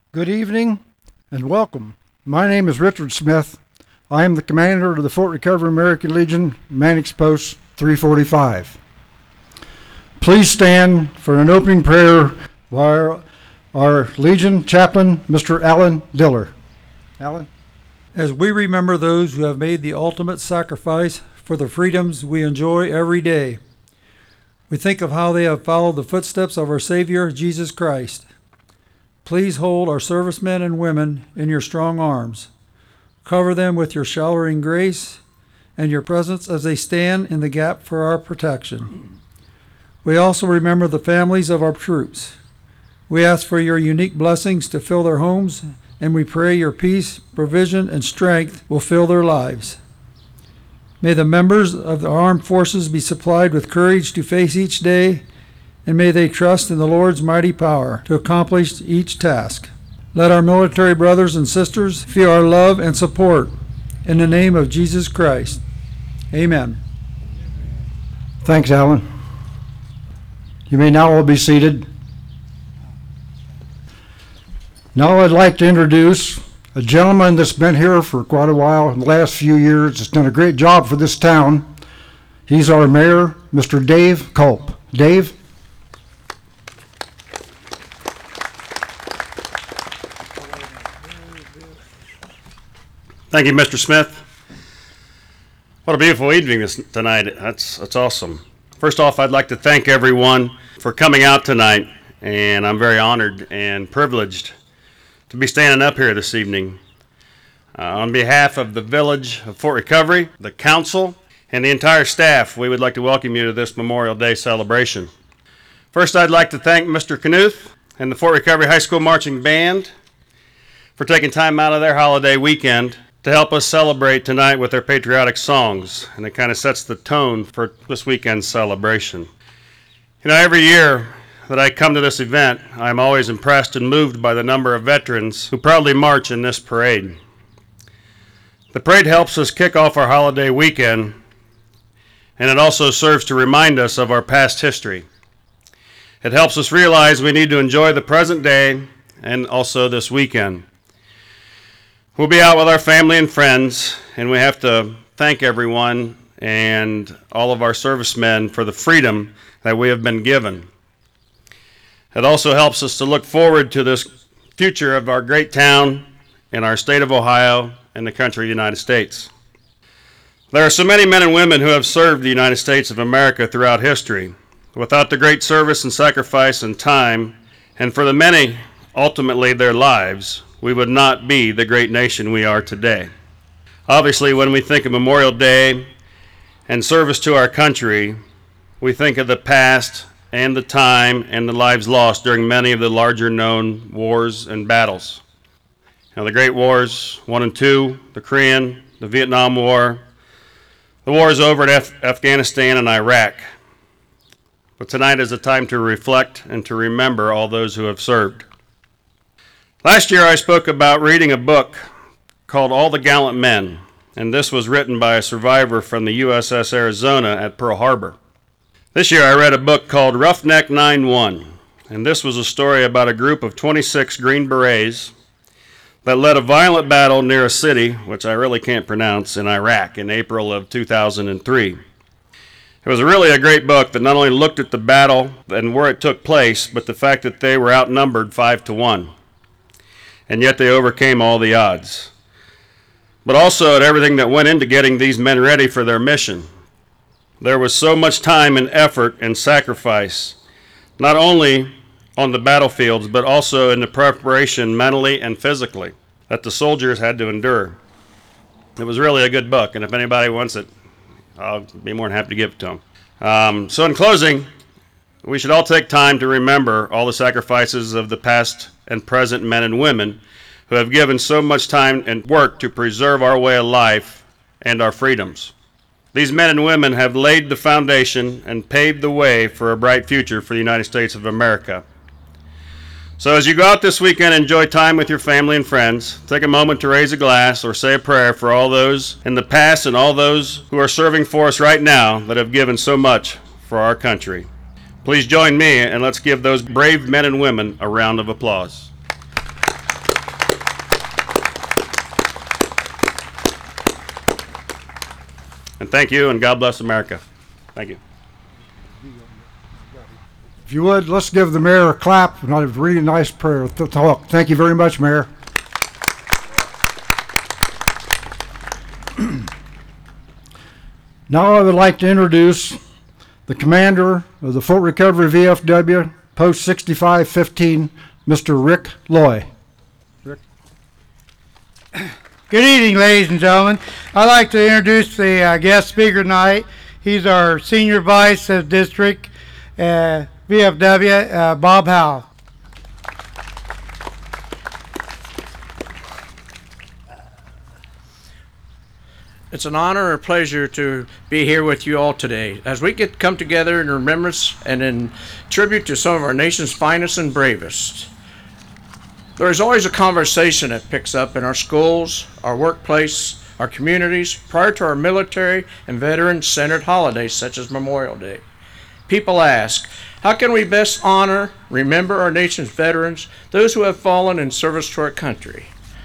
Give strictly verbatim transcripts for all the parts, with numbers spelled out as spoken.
Good evening and welcome. My name is Richard Smith. I am the commander of the Fort Recovery American Legion Mannix Post three forty-five. Please stand for an opening prayer by our, our Legion chaplain, Mister Alan Diller. Alan? As we remember those who have made the ultimate sacrifice for the freedoms we enjoy every day, we think of how they have followed the footsteps of our Savior, Jesus Christ. Please hold our servicemen and women in your strong arms. Cover them with your showering grace and your presence as they stand in the gap for our protection. We also remember the families of our troops. We ask for your unique blessings to fill their homes, and we pray your peace, provision, and strength will fill their lives. May the members of the armed forces be supplied with courage to face each day, and may they trust in the Lord's mighty power to accomplish each task. Let our military brothers and sisters feel our love and support in the name of Jesus Christ. Amen. Thanks, Alan. You may now all be seated. Now I'd like to introduce a gentleman that's been here for quite a while in the last few years. Has done a great job for this town. He's our mayor, Mister Dave Culp. Dave? Thank you, Mister Smith. What a beautiful evening this tonight. That's that's awesome. First off, I'd like to thank everyone for coming out tonight, and I'm very honored and privileged to be standing up here this evening. Uh, on behalf of the Village of Fort Recovery, the Council, and the entire staff, we would like to welcome you to this Memorial Day celebration. First, I'd like to thank Mister Knuth and the Fort Recovery High School Marching Band for taking time out of their holiday weekend to help us celebrate tonight with their patriotic songs, and it kind of sets the tone for this weekend's celebration. You know, every year that I come to this event, I'm always impressed and moved by the number of veterans who proudly march in this parade. The parade helps us kick off our holiday weekend, and it also serves to remind us of our past history. It helps us realize we need to enjoy the present day and also this weekend. We'll be out with our family and friends, and we have to thank everyone and all of our servicemen for the freedom that we have been given. It also helps us to look forward to this future of our great town in our state of Ohio and the country of the United States. There are so many men and women who have served the United States of America throughout history. Without the great service and sacrifice and time, and for the many, ultimately their lives, we would not be the great nation we are today. Obviously, when we think of Memorial Day and service to our country, we think of the past and the time and the lives lost during many of the larger known wars and battles. You know, the Great Wars, one and two, the Korean, the Vietnam War, the wars over in Af- Afghanistan and Iraq. But tonight is a time to reflect and to remember all those who have served. Last year I spoke about reading a book called All the Gallant Men, and this was written by a survivor from the U S S Arizona at Pearl Harbor. This year I read a book called Roughneck nine one, and this was a story about a group of twenty-six Green Berets that led a violent battle near a city, which I really can't pronounce, in Iraq in April of two thousand three. It was really a great book that not only looked at the battle and where it took place, but the fact that they were outnumbered five to one. And yet they overcame all the odds. But also at everything that went into getting these men ready for their mission. There was so much time and effort and sacrifice, not only on the battlefields, but also in the preparation mentally and physically that the soldiers had to endure. It was really a good book, and if anybody wants it, I'll be more than happy to give it to them. Um, so in closing, we should all take time to remember all the sacrifices of the past and present men and women who have given so much time and work to preserve our way of life and our freedoms. These men and women have laid the foundation and paved the way for a bright future for the United States of America. So as you go out this weekend and enjoy time with your family and friends, take a moment to raise a glass or say a prayer for all those in the past and all those who are serving for us right now that have given so much for our country. Please join me and let's give those brave men and women a round of applause. And thank you, and God bless America. Thank you. If you would, let's give the mayor a clap and a really nice prayer to talk. Thank you very much, Mayor. Now I would like to introduce the commander of the Fort Recovery V F W, Post sixty-five fifteen, Mister Rick Loy. Good evening, ladies and gentlemen. I'd like to introduce the uh, guest speaker tonight. He's our senior vice of district, uh, V F W, uh, Bob Howell. It's an honor and pleasure to be here with you all today as we get come together in remembrance and in tribute to some of our nation's finest and bravest. There is always a conversation that picks up in our schools, our workplace, our communities prior to our military and veteran-centered holidays such as Memorial Day. People ask, how can we best honor, remember our nation's veterans, those who have fallen in service to our country?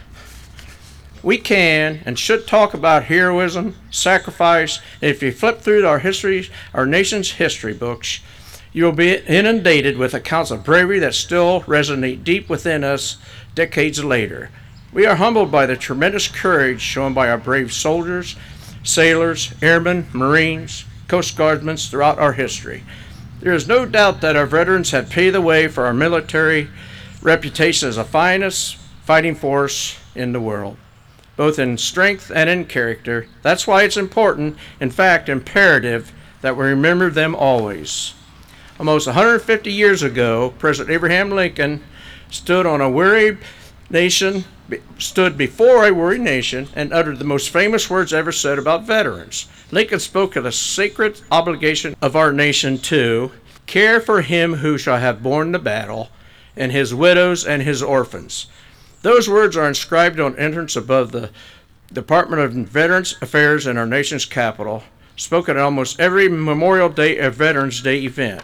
We can and should talk about heroism, sacrifice, and if you flip through our history, our nation's history books, you will be inundated with accounts of bravery that still resonate deep within us decades later. We are humbled by the tremendous courage shown by our brave soldiers, sailors, airmen, Marines, Coast Guardsmen throughout our history. There is no doubt that our veterans have paved the way for our military reputation as the finest fighting force in the world, both in strength and in character. That's why it's important, in fact, imperative, that we remember them always. Almost one hundred fifty years ago, President Abraham Lincoln stood on a weary nation, stood before a weary nation, and uttered the most famous words ever said about veterans. Lincoln spoke of the sacred obligation of our nation to care for him who shall have borne the battle, and his widows and his orphans. Those words are inscribed on entrance above the Department of Veterans Affairs in our nation's capital, spoken at almost every Memorial Day or Veterans Day event.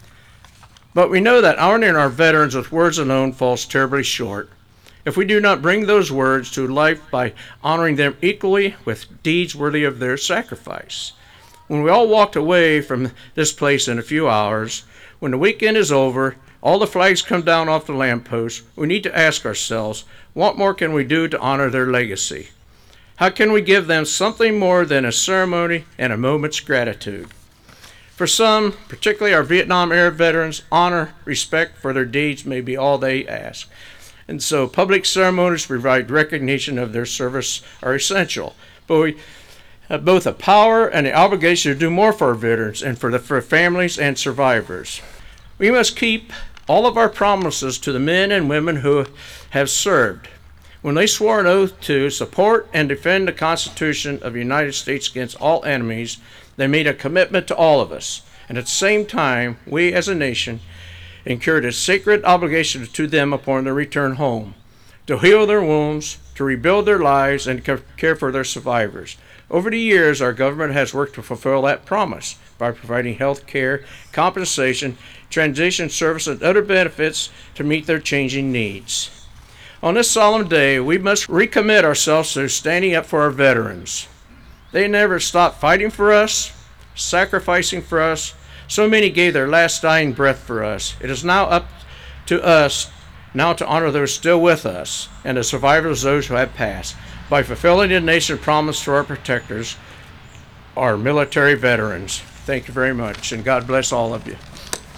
But we know that honoring our veterans with words alone falls terribly short if we do not bring those words to life by honoring them equally with deeds worthy of their sacrifice. When we all walked away from this place in a few hours, when the weekend is over, all the flags come down off the lampposts, we need to ask ourselves, what more can we do to honor their legacy? How can we give them something more than a ceremony and a moment's gratitude? For some, particularly our Vietnam era veterans, honor, respect for their deeds may be all they ask. And so public ceremonies to provide recognition of their service are essential. But we have both the power and the obligation to do more for our veterans and for the for families and survivors. We must keep all of our promises to the men and women who have served. When they swore an oath to support and defend the Constitution of the United States against all enemies, they made a commitment to all of us. And at the same time, we as a nation incurred a sacred obligation to them upon their return home, to heal their wounds, to rebuild their lives, and care for their survivors. Over the years, our government has worked to fulfill that promise by providing health care, compensation, transition service, and other benefits to meet their changing needs. On this solemn day, we must recommit ourselves to standing up for our veterans. They never stopped fighting for us, sacrificing for us. So many gave their last dying breath for us. It is now up to us now to honor those still with us and the survivors of those who have passed by fulfilling the nation's promise to our protectors, our military veterans. Thank you very much, and God bless all of you.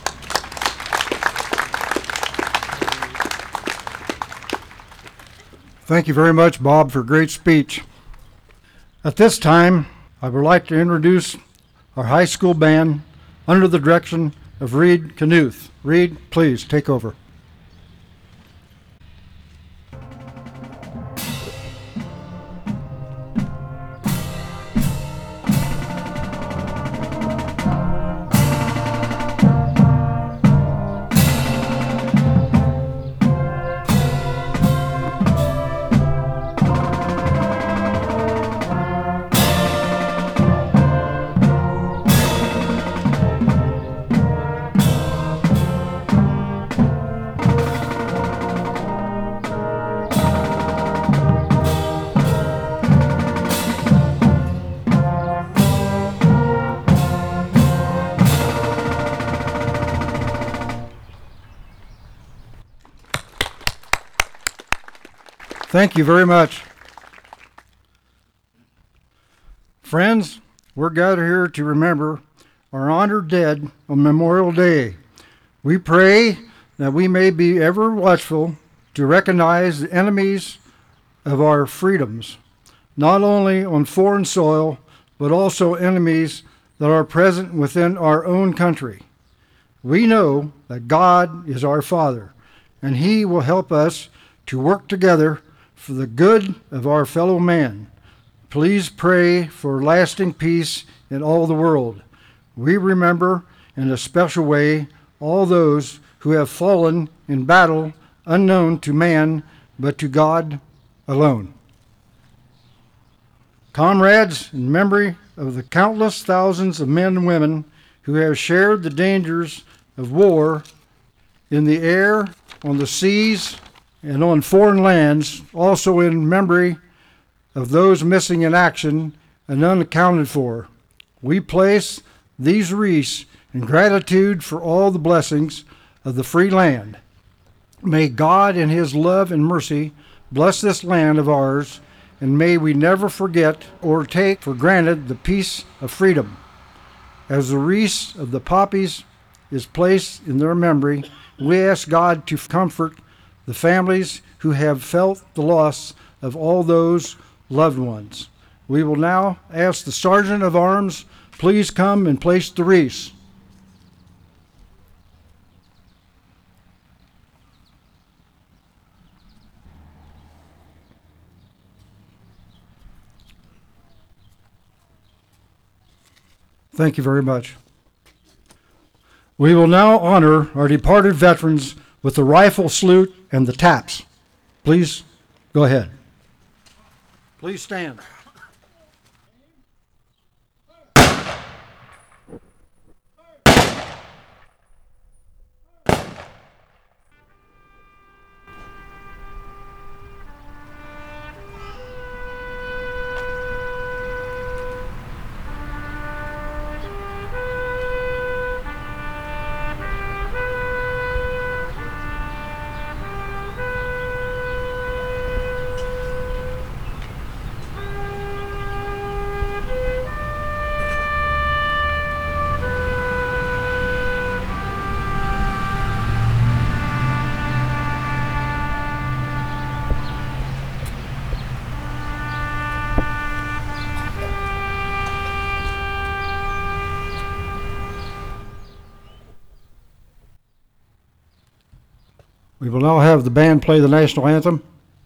Thank you very much, Bob, for a great speech. At this time, I would like to introduce our high school band under the direction of Reed Knuth. Reed, please take over. Thank you very much. Friends, we're gathered here to remember our honored dead on Memorial Day. We pray that we may be ever watchful to recognize the enemies of our freedoms, not only on foreign soil, but also enemies that are present within our own country. We know that God is our Father, and He will help us to work together for the good of our fellow man. Please pray for lasting peace in all the world. We remember in a special way all those who have fallen in battle unknown to man, but to God alone. Comrades, in memory of the countless thousands of men and women who have shared the dangers of war in the air, on the seas, and on foreign lands, also in memory of those missing in action and unaccounted for, we place these wreaths in gratitude for all the blessings of the free land. May God in His love and mercy bless this land of ours, and may we never forget or take for granted the peace of freedom. As the wreath of the poppies is placed in their memory, we ask God to comfort the families who have felt the loss of all those loved ones. We will now ask the Sergeant of Arms, please come and place the wreaths. Thank you very much. We will now honor our departed veterans with the rifle salute and the taps. Please go ahead. Please stand. We will now have the band play the national anthem.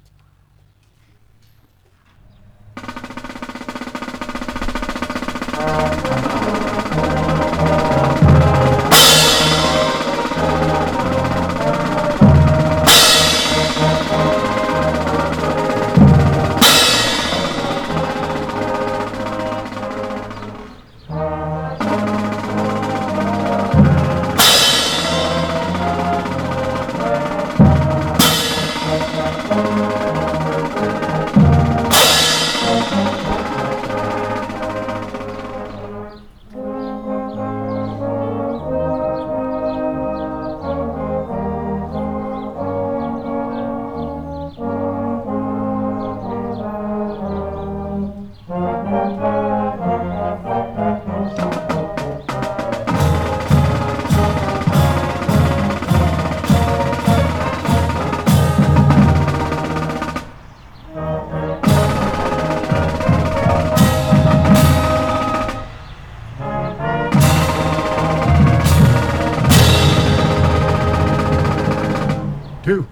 Two.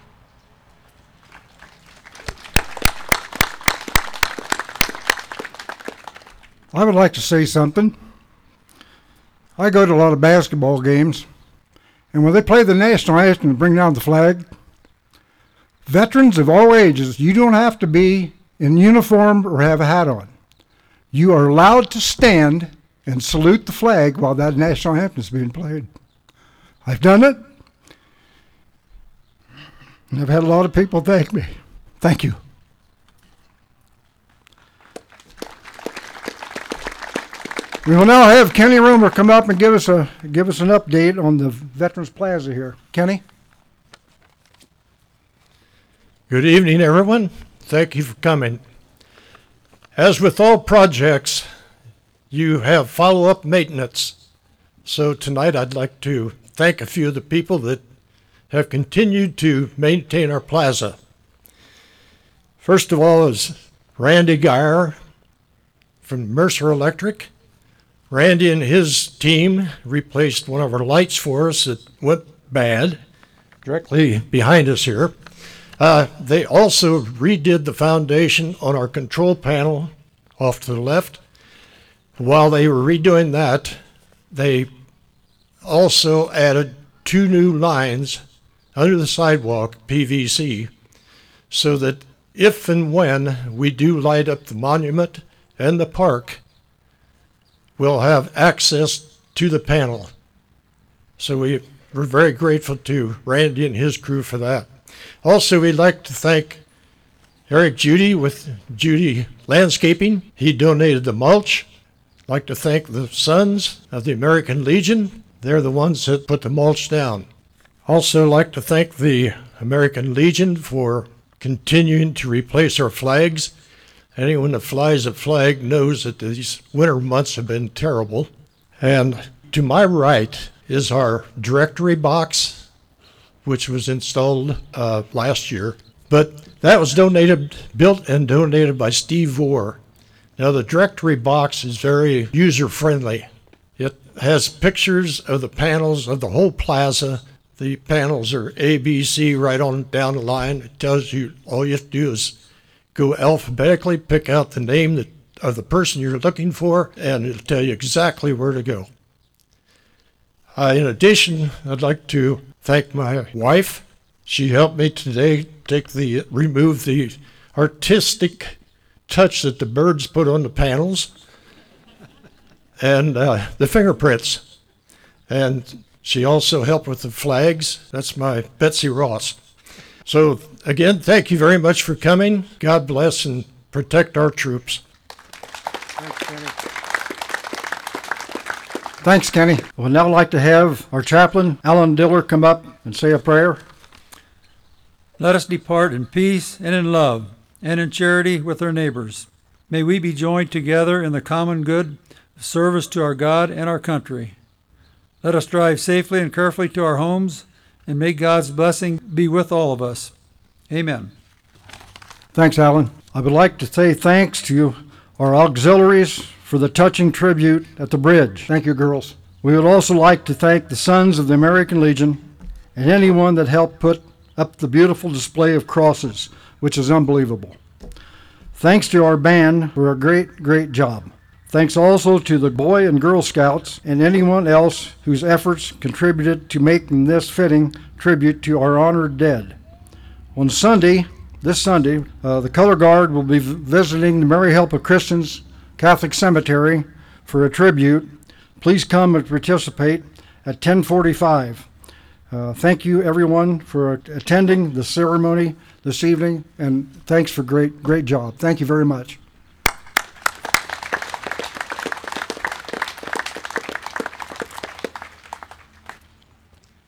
I would like to say something. I go to a lot of basketball games, and when they play the national anthem and bring down the flag, veterans of all ages, you don't have to be in uniform or have a hat on. You are allowed to stand and salute the flag while that national anthem is being played. I've done it. And I've had a lot of people thank me. Thank you. We will now have Kenny Romer come up and give us a give us an update on the Veterans Plaza here. Kenny? Good evening, everyone. Thank you for coming. As with all projects, you have follow-up maintenance. So tonight I'd like to thank a few of the people that have continued to maintain our plaza. First of all is Randy Geyer from Mercer Electric. Randy and his team replaced one of our lights for us that went bad directly behind us here. Uh, they also redid the foundation on our control panel off to the left. While they were redoing that, they also added two new lines under the sidewalk, P V C, so that if and when we do light up the monument and the park, we'll have access to the panel. So we, we're very grateful to Randy and his crew for that. Also, we'd like to thank Eric Judy with Judy Landscaping. He donated the mulch. I'd like to thank the Sons of the American Legion. They're the ones that put the mulch down. Also like to thank the American Legion for continuing to replace our flags. Anyone that flies a flag knows that these winter months have been terrible. And to my right is our directory box, which was installed uh, last year. But that was donated, built and donated by Steve Vore. Now the directory box is very user-friendly. It has pictures of the panels of the whole plaza. The panels are A, B, C right on down the line. It tells you all you have to do is go alphabetically, pick out the name that, of the person you're looking for, and it'll tell you exactly where to go. Uh, in addition, I'd like to thank my wife. She helped me today take the remove the artistic touch that the birds put on the panels and uh, the fingerprints. And she also helped with the flags. That's my Betsy Ross. So again, thank you very much for coming. God bless and protect our troops. Thanks, Kenny. Thanks, Kenny. We'd now like to have our chaplain, Alan Diller, come up and say a prayer. Let us depart in peace and in love and in charity with our neighbors. May we be joined together in the common good of service to our God and our country. Let us drive safely and carefully to our homes, and may God's blessing be with all of us. Amen. Thanks, Alan. I would like to say thanks to our auxiliaries for the touching tribute at the bridge. Thank you, girls. We would also like to thank the Sons of the American Legion and anyone that helped put up the beautiful display of crosses, which is unbelievable. Thanks to our band for a great, great job. Thanks also to the Boy and Girl Scouts and anyone else whose efforts contributed to making this fitting tribute to our honored dead. On Sunday, this Sunday, uh, the Color Guard will be v- visiting the Mary Help of Christians Catholic Cemetery for a tribute. Please come and participate at ten forty-five. Uh, thank you, everyone, for attending the ceremony this evening, and thanks for great, great job. Thank you very much.